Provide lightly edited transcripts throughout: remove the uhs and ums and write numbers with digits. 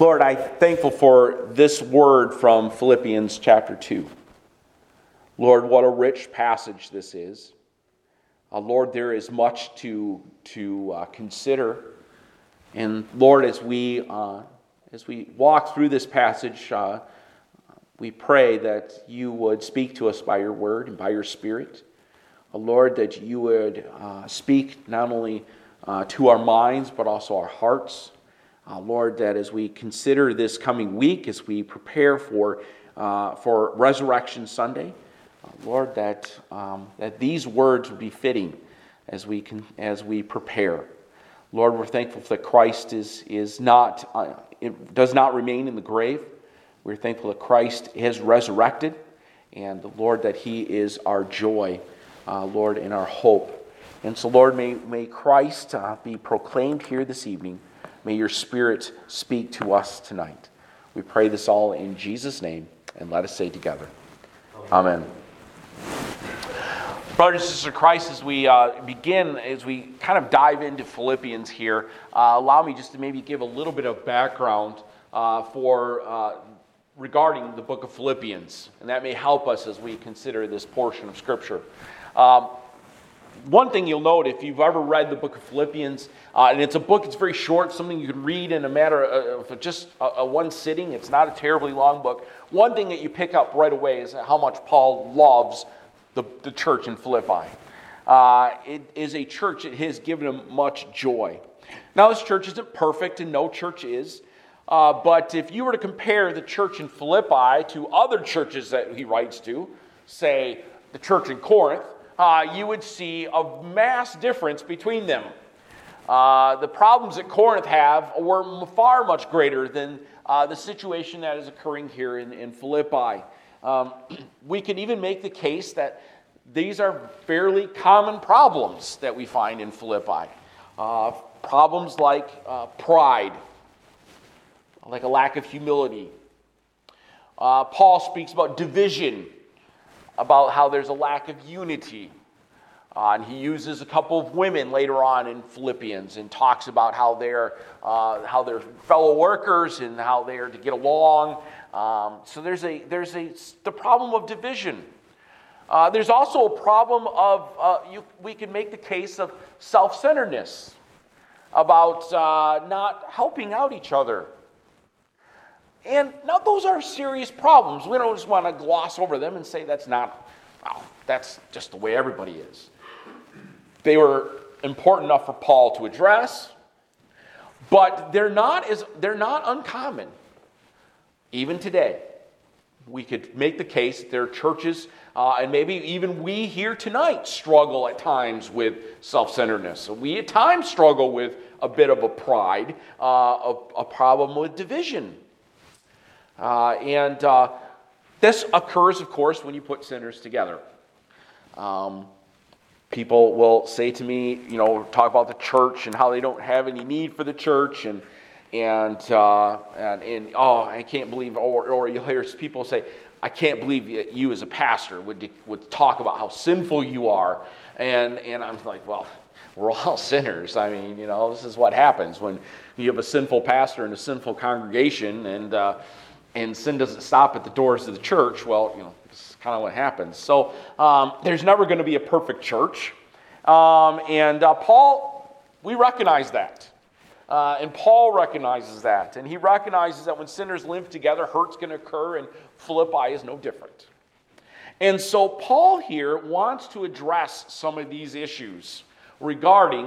Lord, I'm thankful for this word from Philippians chapter 2. Lord, what a rich passage this is. Lord, there is much to consider. And Lord, as we walk through this passage, we pray that you would speak to us by your word and by your spirit. Lord, that you would speak not only to our minds, but also our hearts. Lord, that as we consider this coming week, as we prepare for Resurrection Sunday, Lord, that these words would be fitting as we prepare. Lord, we're thankful that Christ does not remain in the grave. We're thankful that Christ has resurrected, and Lord, that He is our joy, Lord, and our hope. And so, Lord, may Christ be proclaimed here this evening. May your Spirit speak to us tonight. We pray this all in Jesus' name, and let us say together, Amen. Brothers and sisters in Christ, as we begin, as we kind of dive into Philippians here, allow me just to maybe give a little bit of background regarding the book of Philippians, and that may help us as we consider this portion of Scripture. One thing you'll note, if you've ever read the book of Philippians, and it's a book, it's very short, something you can read in a matter of just one sitting. It's not a terribly long book. One thing that you pick up right away is how much Paul loves the church in Philippi. It is a church that has given him much joy. Now, this church isn't perfect, and no church is. But if you were to compare the church in Philippi to other churches that he writes to, say the church in Corinth, you would see a mass difference between them. The problems that Corinth have were far much greater than the situation that is occurring here in Philippi. We could even make the case that these are fairly common problems that we find in Philippi. Problems like pride, like a lack of humility. Paul speaks about division, about how there's a lack of unity. And he uses a couple of women later on in Philippians and talks about how they're fellow workers and how they are to get along. So there's the problem of division. There's also a problem of we can make the case of self-centeredness, about not helping out each other. And now those are serious problems. We don't just want to gloss over them and say that's just the way everybody is. They were important enough for Paul to address, but they're not uncommon. Even today, we could make the case that there are churches, and maybe even we here tonight struggle at times with self-centeredness. We at times struggle with a bit of a pride, a problem with division. And this occurs, of course, when you put sinners together. People will say to me, talk about the church and how they don't have any need for the church, and I can't believe, or you'll hear people say, I can't believe you as a pastor would talk about how sinful you are, and I'm like, well, we're all sinners. I mean, this is what happens when you have a sinful pastor and a sinful congregation, and sin doesn't stop at the doors of the church. Well, it's kind of what happens. So there's never going to be a perfect church. And Paul, we recognize that. And Paul recognizes that. And he recognizes that when sinners live together, hurt's going to occur, and Philippi is no different. And so Paul here wants to address some of these issues regarding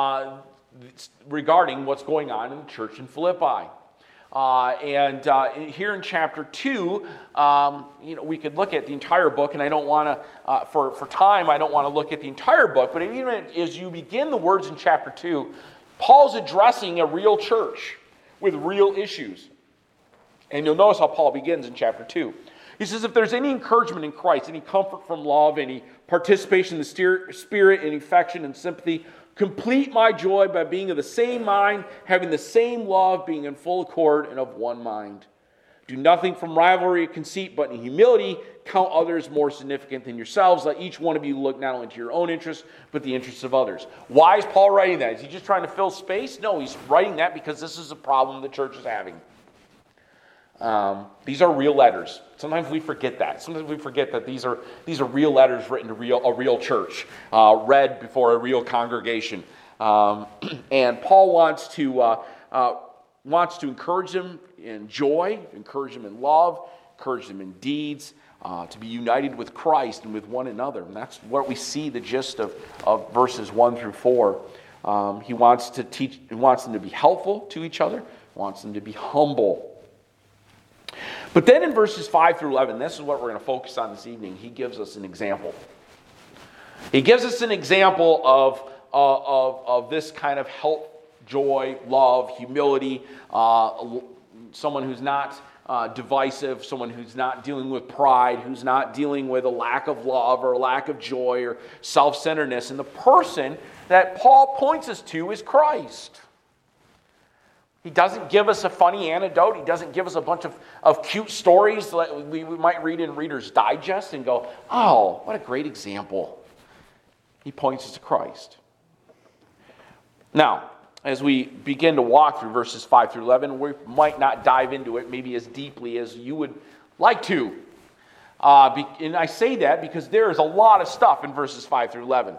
what's going on in the church in Philippi. And here in chapter 2, we could look at the entire book, and I don't want to, for time, I don't want to look at the entire book, but even as you begin the words in chapter 2, Paul's addressing a real church with real issues. And you'll notice how Paul begins in chapter 2. He says, if there's any encouragement in Christ, any comfort from love, any participation in the Spirit, any affection and sympathy, complete my joy by being of the same mind, having the same love, being in full accord and of one mind. Do nothing from rivalry or conceit, but in humility count others more significant than yourselves. Let each one of you look not only to your own interests, but the interests of others. Why is Paul writing that? Is he just trying to fill space? No, he's writing that because this is a problem the church is having. These are real letters. Sometimes we forget that. Sometimes we forget that these are real letters written to a real church, read before a real congregation. And Paul wants to encourage them in joy, encourage them in love, encourage them in deeds, to be united with Christ and with one another. And that's what we see the gist of verses 1 through 4. He wants them to be helpful to each other, wants them to be humble. But then in verses 5 through 11, this is what we're going to focus on this evening. He gives us an example. He gives us an example of this kind of help, joy, love, humility, someone who's not divisive, someone who's not dealing with pride, who's not dealing with a lack of love or a lack of joy or self-centeredness. And the person that Paul points us to is Christ. He doesn't give us a funny anecdote. He doesn't give us a bunch of cute stories that we might read in Reader's Digest and go, oh, what a great example. He points us to Christ. Now, as we begin to walk through verses 5 through 11, we might not dive into it maybe as deeply as you would like to. And I say that because there is a lot of stuff in verses 5 through 11.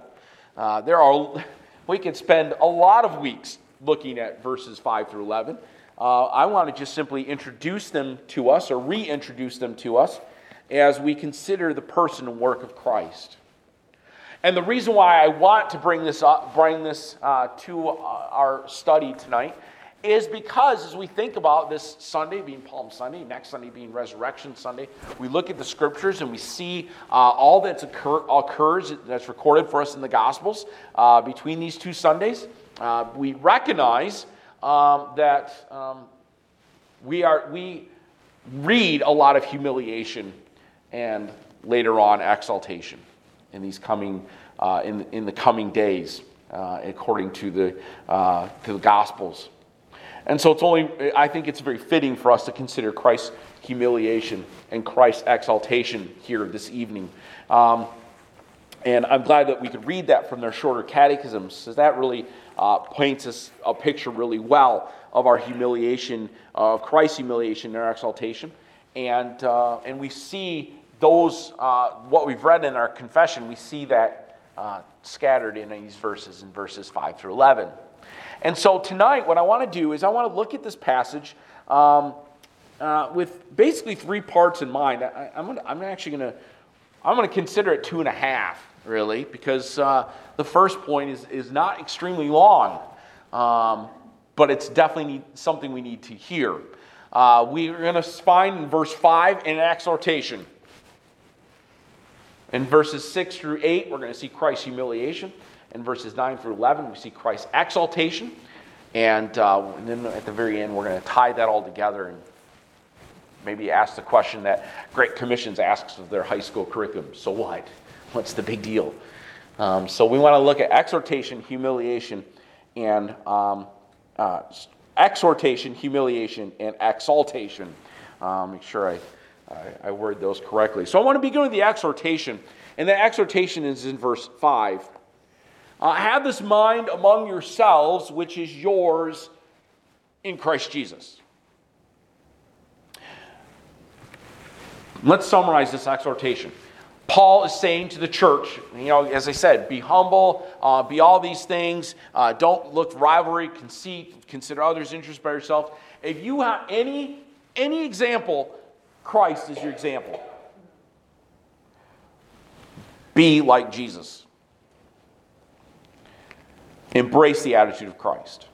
We could spend a lot of weeks looking at verses 5 through 11. I want to just simply introduce them to us or reintroduce them to us as we consider the person and work of Christ. And the reason why I want to bring this to our study tonight is because as we think about this Sunday being Palm Sunday, next Sunday being Resurrection Sunday, we look at the Scriptures and we see all that occurs that's recorded for us in the Gospels between these two Sundays. We recognize that we read a lot of humiliation and later on exaltation in these coming in the coming days, according to the Gospels. And so I think it's very fitting for us to consider Christ's humiliation and Christ's exaltation here this evening. And I'm glad that we could read that from their shorter catechisms, because that really paints us a picture really well of our humiliation, of Christ's humiliation and our exaltation. And we see those, what we've read in our confession, we see that scattered in these verses, in verses 5 through 11. And so tonight, what I want to do is I want to look at this passage with basically three parts in mind. I'm going to consider it 2.5, really, because the first point is not extremely long, but it's definitely something we need to hear. We're going to find in verse 5 an exhortation. In verses 6 through 8, we're going to see Christ's humiliation. In verses 9 through 11, we see Christ's exaltation. And then at the very end, we're going to tie that all together and maybe ask the question that Great Commissions asks of their high school curriculum. So what? What's the big deal? So we want to look at exhortation, humiliation, and humiliation, and exaltation. Make sure I word those correctly. So I want to begin with the exhortation. And the exhortation is in verse 5. Have this mind among yourselves, which is yours in Christ Jesus. Let's summarize this exhortation. Paul is saying to the church, as I said, be humble, be all these things. Don't look rivalry, conceit, consider others' interests by yourself. If you have any example, Christ is your example. Be like Jesus. Embrace the attitude of Christ.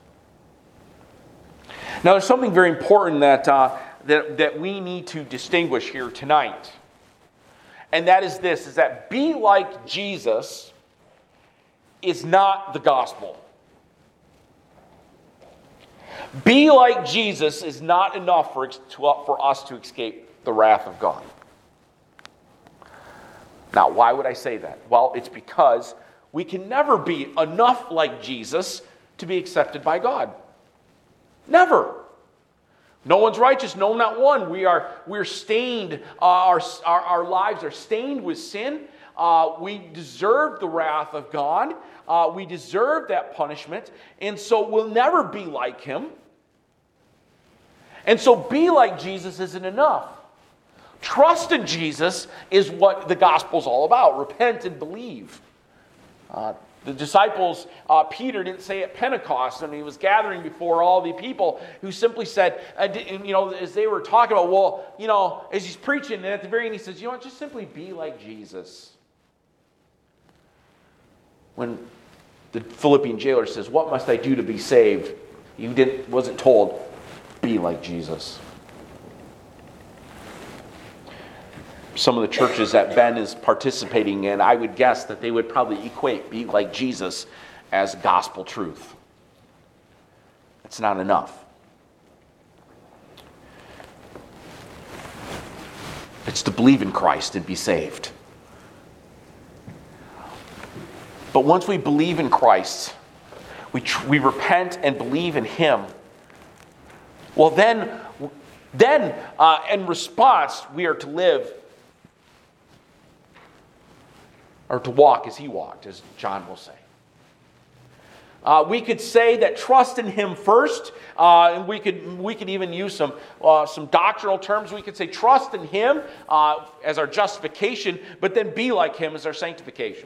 Now, there's something very important that we need to distinguish here tonight. And that is this, is that be like Jesus is not the gospel. Be like Jesus is not enough for us to escape the wrath of God. Now, why would I say that? Well, it's because we can never be enough like Jesus to be accepted by God. Never. No one's righteous, no, not one. We're stained. Our lives are stained with sin. We deserve the wrath of God. We deserve that punishment. And so we'll never be like him. And so be like Jesus isn't enough. Trust in Jesus is what the gospel's all about. Repent and believe. The disciples, Peter didn't say at Pentecost when he was gathering before all the people, who simply said, as they were talking about, as he's preaching, and at the very end he says, just simply be like Jesus. When the Philippian jailer says, what must I do to be saved? He wasn't told, be like Jesus. Some of the churches that Ben is participating in, I would guess that they would probably equate be like Jesus as gospel truth. It's not enough. It's to believe in Christ and be saved. But once we believe in Christ, we repent and believe in Him, well then in response, we are to live or to walk as He walked, as John will say. We could say that trust in Him first, and we could even use some doctrinal terms. We could say trust in Him as our justification, but then be like Him as our sanctification.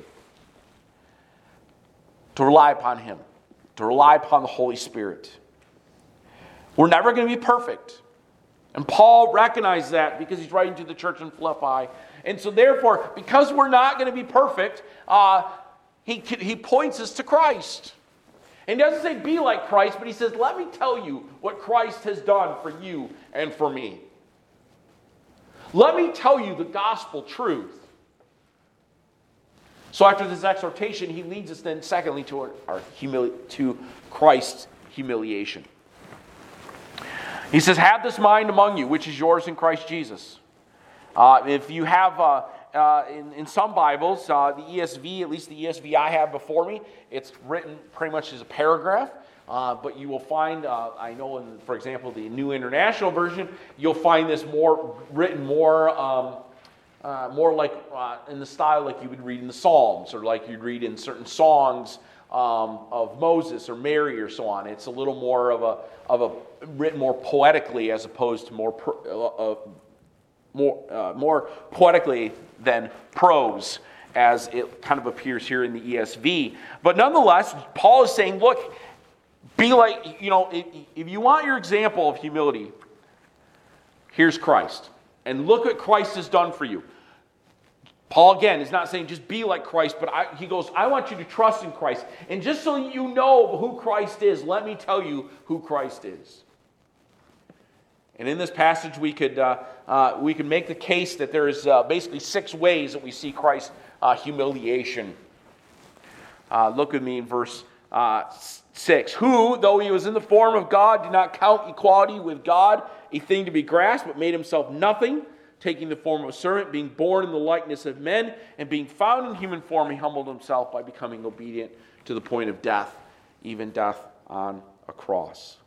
To rely upon Him, to rely upon the Holy Spirit. We're never going to be perfect. And Paul recognized that because he's writing to the church in Philippi. And so therefore, because we're not going to be perfect, he points us to Christ. And he doesn't say be like Christ, but he says, let me tell you what Christ has done for you and for me. Let me tell you the gospel truth. So after this exhortation, he leads us then secondly to to Christ's humiliation. He says, have this mind among you, which is yours in Christ Jesus. If you have, in some Bibles, the ESV, at least the ESV I have before me, it's written pretty much as a paragraph. But you will find, I know, for example, the New International Version, you'll find this written more like in the style like you would read in the Psalms, or like you'd read in certain songs of Moses or Mary or so on. It's a little more of a written more poetically as opposed to more poetically than prose, as it kind of appears here in the ESV. But nonetheless, Paul is saying, look, be like, if you want your example of humility, here's Christ. And look what Christ has done for you. Paul, again, is not saying just be like Christ, but he goes, I want you to trust in Christ. And just so you know who Christ is, let me tell you who Christ is. And in this passage, we could make the case that there is basically 6 ways that we see Christ's humiliation. Look with me in verse 6. Who, though he was in the form of God, did not count equality with God a thing to be grasped, but made himself nothing, taking the form of a servant, being born in the likeness of men, and being found in human form, he humbled himself by becoming obedient to the point of death, even death on a cross.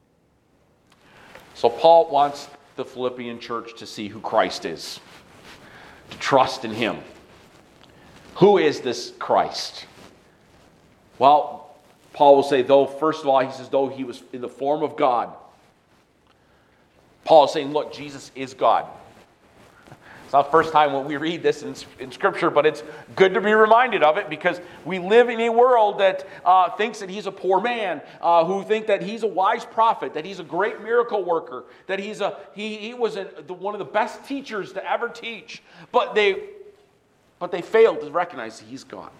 So Paul wants the Philippian church to see who Christ is, to trust in Him. Who is this Christ? Well, Paul will say, first of all, he says, though he was in the form of God. Paul is saying, look, Jesus is God. It's not the first time when we read this in Scripture, but it's good to be reminded of it because we live in a world that thinks that he's a poor man, who think that he's a wise prophet, that he's a great miracle worker, that he was one of the best teachers to ever teach, but they failed to recognize that he's God,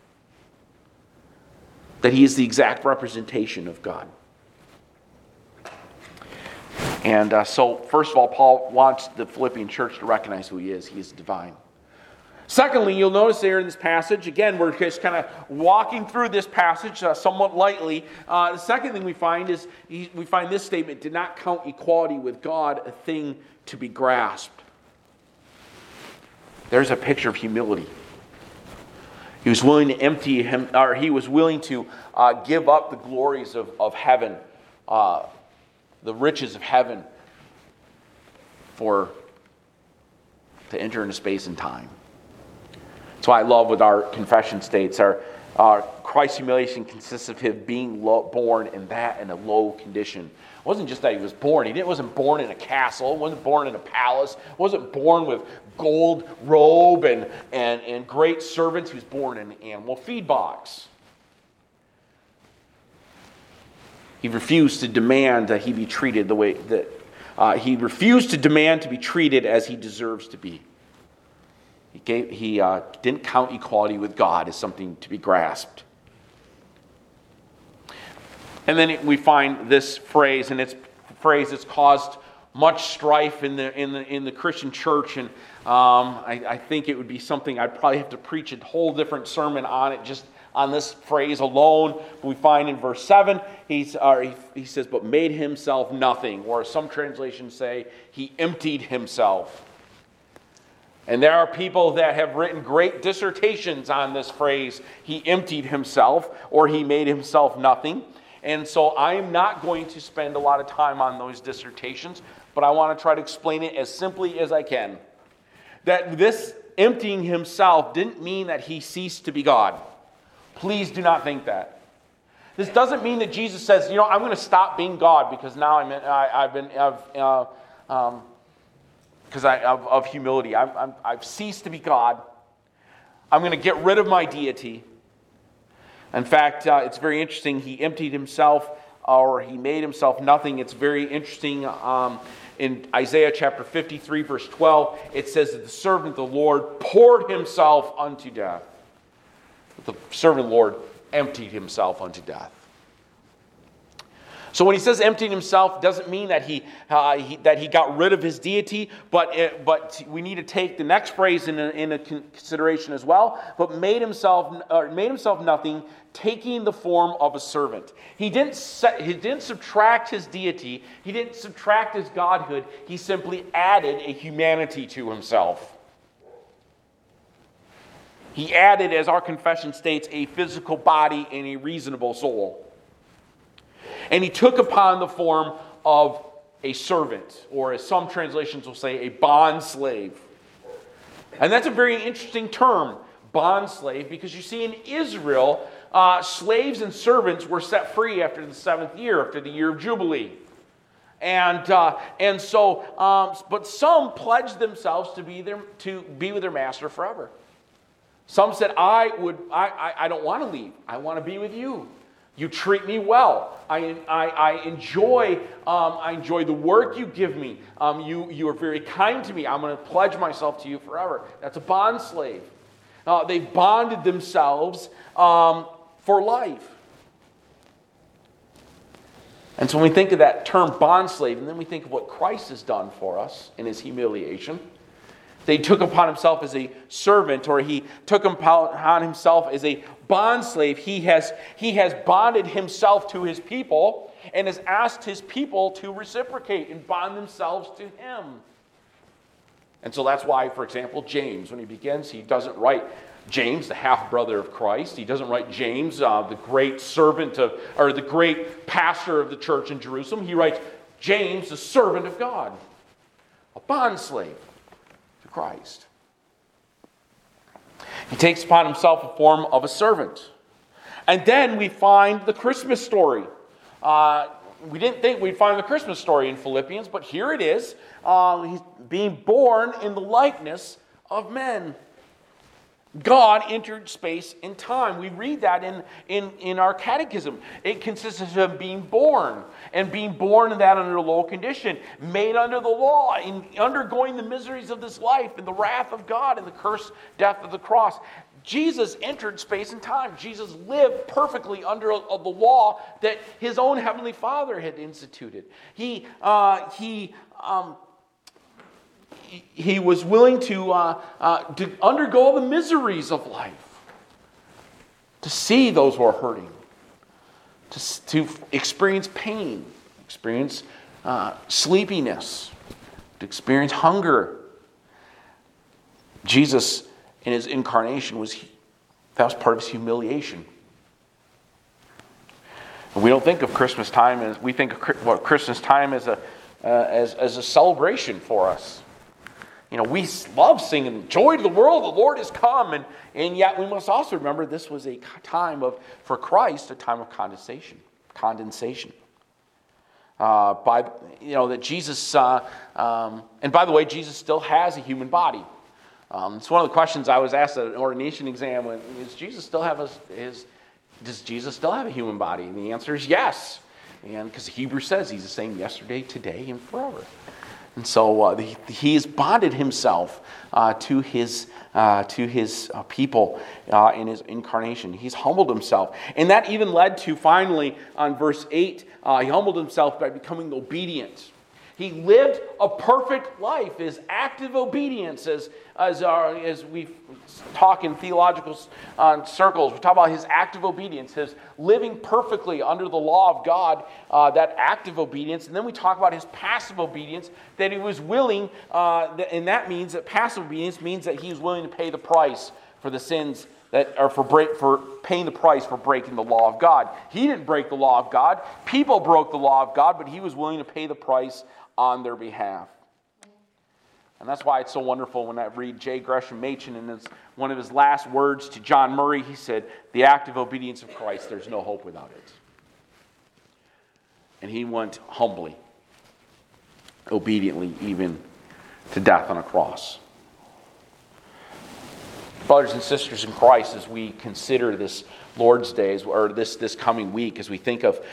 that he is the exact representation of God. And so, first of all, Paul wants the Philippian church to recognize who he is. He is divine. Secondly, you'll notice there in this passage, again, we're just kind of walking through this passage somewhat lightly. The second thing we find is, we find this statement, did not count equality with God a thing to be grasped. There's a picture of humility. He was willing to empty him, or he was willing to give up the glories of heaven, the riches of heaven, to enter into space and time. That's why I love what our confession states. Christ's humiliation consists of him being born in a low condition. It wasn't just that he was born. He wasn't born in a castle. He wasn't born in a palace. He wasn't born with gold robe and great servants. He was born in an animal feed box. He refused to demand that he be treated the way that he refused to demand to be treated as he deserves to be. He didn't count equality with God as something to be grasped. And then we find this phrase, and it's a phrase that's caused much strife in the Christian church, and I think it would be something I'd probably have to preach a whole different sermon on it, just on this phrase alone. We find in verse 7, he says, but made himself nothing, or some translations say, he emptied himself. And there are people that have written great dissertations on this phrase, he emptied himself, or he made himself nothing. And so I'm not going to spend a lot of time on those dissertations, but I want to try to explain it as simply as I can. That this emptying himself didn't mean that he ceased to be God. Please do not think that. This doesn't mean that Jesus says, I'm going to stop being God because now of humility. I've ceased to be God. I'm going to get rid of my deity. In fact, it's very interesting. He emptied himself, or he made himself nothing. It's very interesting. In Isaiah chapter 53, verse 12, it says that the servant of the Lord poured himself unto death. The servant of the Lord emptied himself unto death. So when he says emptied himself, doesn't mean that he got rid of his deity, but we need to take the next phrase into consideration as well. But made himself nothing, taking the form of a servant. He didn't subtract his deity. He didn't subtract his godhood. He simply added a humanity to himself. He added, as our confession states, a physical body and a reasonable soul. And he took upon the form of a servant, or as some translations will say, a bond slave. And that's a very interesting term, bond slave, because you see in Israel, slaves and servants were set free after the 7th year, after the year of Jubilee. But some pledged themselves to be with their master forever. Some said, I don't want to leave. I want to be with you. You treat me well. I enjoy the work you give me. You are very kind to me. I'm going to pledge myself to you forever. That's a bond slave. They bonded themselves for life. And so when we think of that term bond slave, and then we think of what Christ has done for us in his humiliation, they took upon himself as a servant, or he took upon himself as a bond slave. He has bonded himself to his people and has asked his people to reciprocate and bond themselves to him. And so that's why, for example, James, when he begins, he doesn't write James, the half-brother of Christ. He doesn't write James, the great servant or the great pastor of the church in Jerusalem. He writes James, the servant of God, a bond slave to Christ. He takes upon himself a form of a servant. And then we find the Christmas story. We didn't think we'd find the Christmas story in Philippians, but here it is. He's being born in the likeness of men. God entered space and time. We read that in our catechism. It consists of him being born, and being born in that under a low condition, made under the law, in undergoing the miseries of this life and the wrath of God and the curse, death of the cross. Jesus entered space and time. Jesus lived perfectly under the law that his own heavenly Father had instituted. He was willing to undergo the miseries of life, to see those who are hurting, to experience pain, experience sleepiness, to experience hunger. Jesus, in his incarnation, that was part of his humiliation. And we don't think of Christmas time as we think of Christmas time as a celebration for us. we love singing, "Joy to the world, the Lord is come." And yet we must also remember this was a time for Christ, a time of condensation. That Jesus, and by the way, Jesus still has a human body. It's one of the questions I was asked at an ordination exam: does Jesus still have a human body? And the answer is yes, and because Hebrews says He's the same yesterday, today, and forever. And so He has bonded Himself to His people in His incarnation. He's humbled Himself, and that even led to finally on verse 8. He humbled Himself by becoming obedient. He lived a perfect life, His active obedience, as we talk in theological circles. We talk about His active obedience, His living perfectly under the law of God, that active obedience. And then we talk about His passive obedience, that He was willing, and that means that passive obedience means that He was willing to pay the price for the sins for paying the price for breaking the law of God. He didn't break the law of God. People broke the law of God, but He was willing to pay the price on their behalf. And that's why it's so wonderful when I read J. Gresham Machen, and one of his last words to John Murray, he said, "The active obedience of Christ, there's no hope without it." And He went humbly, obediently, even to death on a cross. Brothers and sisters in Christ, as we consider this Lord's Day, or this coming week, as we think of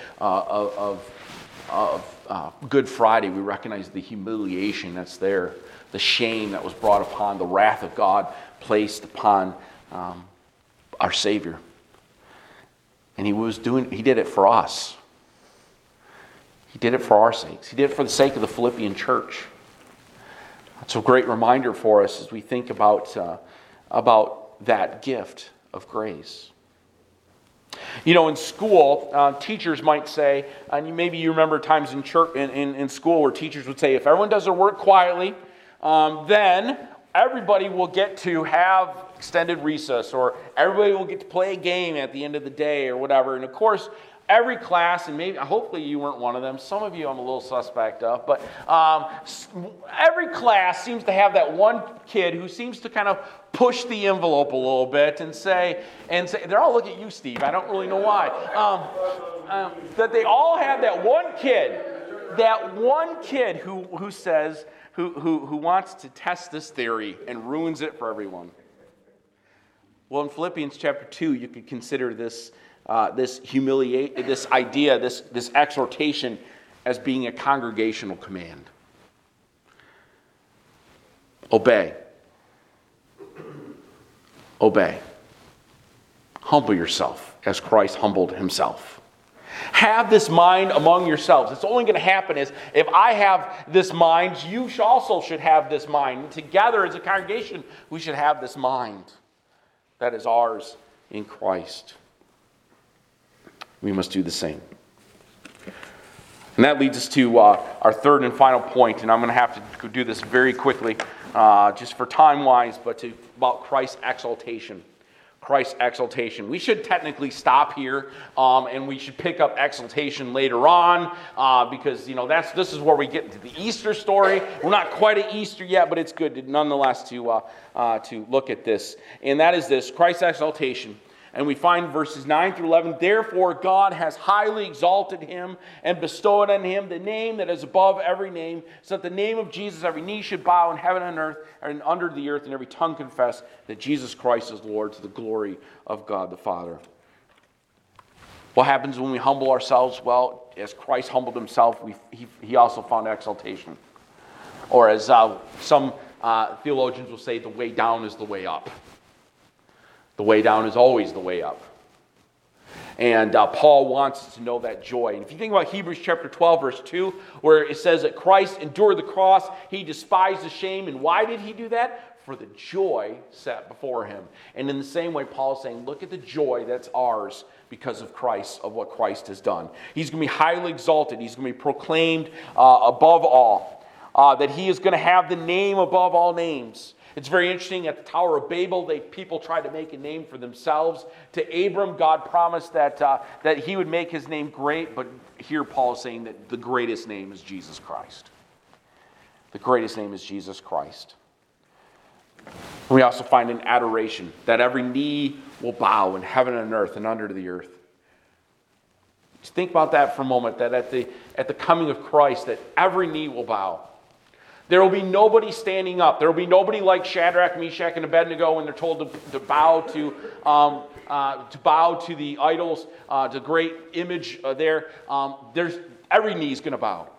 Good Friday, we recognize the humiliation that's there, the shame that was brought upon, the wrath of God placed upon our Savior. And He did it for us. He did it for our sakes. He did it for the sake of the Philippian church. It's a great reminder for us as we think about that gift of grace. In school, teachers might say, and maybe you remember times in church, in school where teachers would say, if everyone does their work quietly, then everybody will get to have extended recess, or everybody will get to play a game at the end of the day, or whatever. And of course, every class, and hopefully you weren't one of them. Some of you I'm a little suspect of, but every class seems to have that one kid who seems to kind of push the envelope a little bit and say, they're all looking at you, Steve. I don't really know why. That they all have that one kid who says, who wants to test this theory and ruins it for everyone. Well, in Philippians chapter 2, you could consider this idea, this exhortation, as being a congregational command. Obey. Obey. Humble yourself as Christ humbled Himself. Have this mind among yourselves. It's only going to happen if I have this mind, you also should have this mind. Together as a congregation, we should have this mind that is ours in Christ. We must do the same. And that leads us to our third and final point, and I'm going to have to do this very quickly, just for time-wise, but about Christ's exaltation. Christ's exaltation. We should technically stop here, and we should pick up exaltation later on, because this is where we get into the Easter story. We're not quite at Easter yet, but it's good nonetheless to look at this. And that is this: Christ's exaltation. And we find verses 9 through 11, therefore God has highly exalted Him and bestowed on Him the name that is above every name, so that the name of Jesus every knee should bow in heaven and earth and under the earth, and every tongue confess that Jesus Christ is Lord, to the glory of God the Father. What happens when we humble ourselves? Well, as Christ humbled Himself, He also found exaltation. Or as some theologians will say, the way down is the way up. The way down is always the way up. And Paul wants us to know that joy. And if you think about Hebrews chapter 12, verse 2, where it says that Christ endured the cross, He despised the shame. And why did He do that? For the joy set before Him. And in the same way, Paul is saying, look at the joy that's ours because of Christ, of what Christ has done. He's going to be highly exalted. He's going to be proclaimed above all. That He is going to have the name above all names. It's very interesting. At the Tower of Babel, people tried to make a name for themselves. To Abram, God promised that He would make His name great, but here Paul is saying that the greatest name is Jesus Christ. The greatest name is Jesus Christ. We also find an adoration, that every knee will bow in heaven and earth and under the earth. Just think about that for a moment, that at the coming of Christ, that every knee will bow. There will be nobody standing up. There will be nobody like Shadrach, Meshach, and Abednego when they're told to bow to the idols, the great image there. Every knee is going to bow.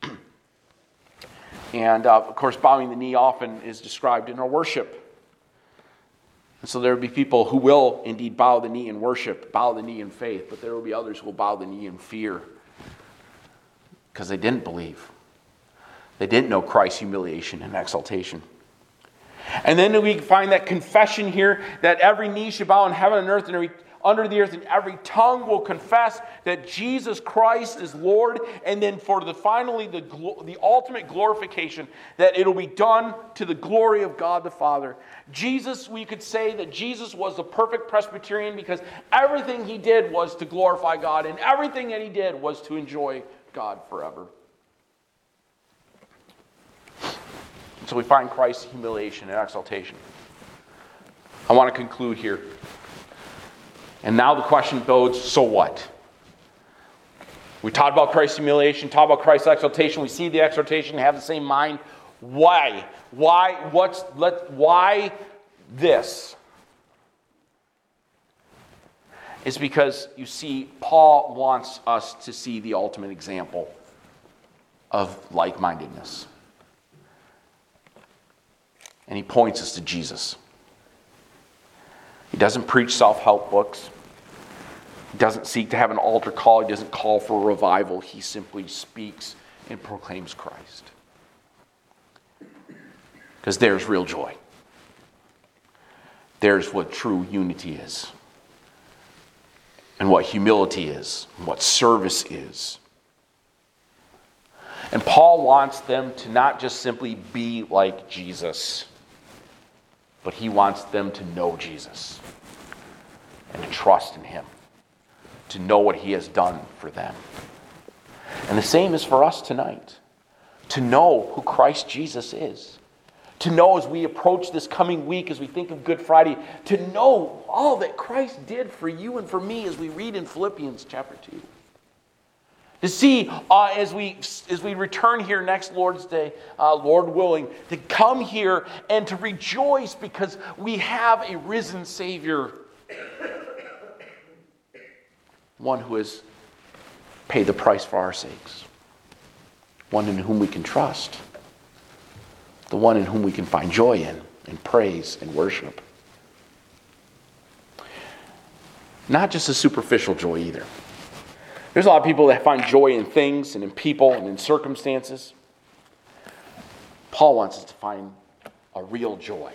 And, of course, bowing the knee often is described in our worship. And so there will be people who will indeed bow the knee in worship, bow the knee in faith, but there will be others who will bow the knee in fear because they didn't believe. They didn't know Christ's humiliation and exaltation. And then we find that confession here, that every knee should bow in heaven and earth and every under the earth, and every tongue will confess that Jesus Christ is Lord. And then for finally the ultimate glorification, that it'll be done to the glory of God the Father. Jesus, we could say that Jesus was the perfect Presbyterian because everything he did was to glorify God, and everything that he did was to enjoy God forever. So we find Christ's humiliation and exaltation. I want to conclude here. And now the question bodes, so what? We talked about Christ's humiliation, talked about Christ's exaltation. We see the exaltation, have the same mind. Why? Why this? It's because, you see, Paul wants us to see the ultimate example of like-mindedness. And he points us to Jesus. He doesn't preach self-help books. He doesn't seek to have an altar call. He doesn't call for a revival. He simply speaks and proclaims Christ. Because there's real joy. There's what true unity is. And what humility is. And what service is. And Paul wants them to not just simply be like Jesus, but he wants them to know Jesus and to trust in him, to know what he has done for them. And the same is for us tonight, to know who Christ Jesus is, to know as we approach this coming week, as we think of Good Friday, to know all that Christ did for you and for me as we read in Philippians chapter 2. To see, as we return here next Lord's Day, Lord willing, to come here and to rejoice because we have a risen Savior. One who has paid the price for our sakes. One in whom we can trust. The one in whom we can find joy in, and praise and worship. Not just a superficial joy either. There's a lot of people that find joy in things and in people and in circumstances. Paul wants us to find a real joy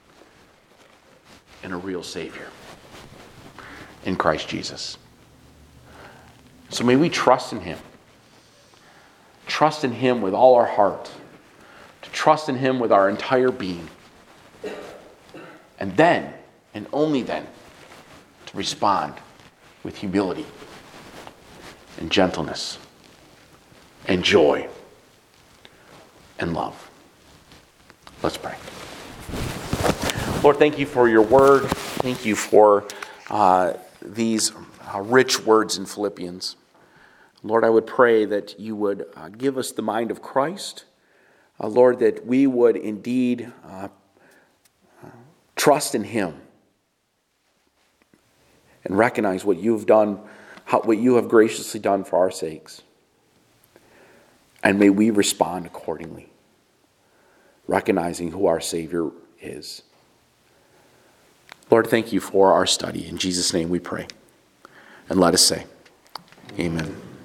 in a real Savior in Christ Jesus. So may we trust in him. Trust in him with all our heart. To trust in him with our entire being. And then, and only then, to respond with humility and gentleness, and joy, and love. Let's pray. Lord, thank you for your word. Thank you for these rich words in Philippians. Lord, I would pray that you would give us the mind of Christ. Lord, that we would indeed trust in him and recognize what you've done, what you have graciously done for our sakes. And may we respond accordingly, recognizing who our Savior is. Lord, thank you for our study. In Jesus' name we pray. And let us say, amen.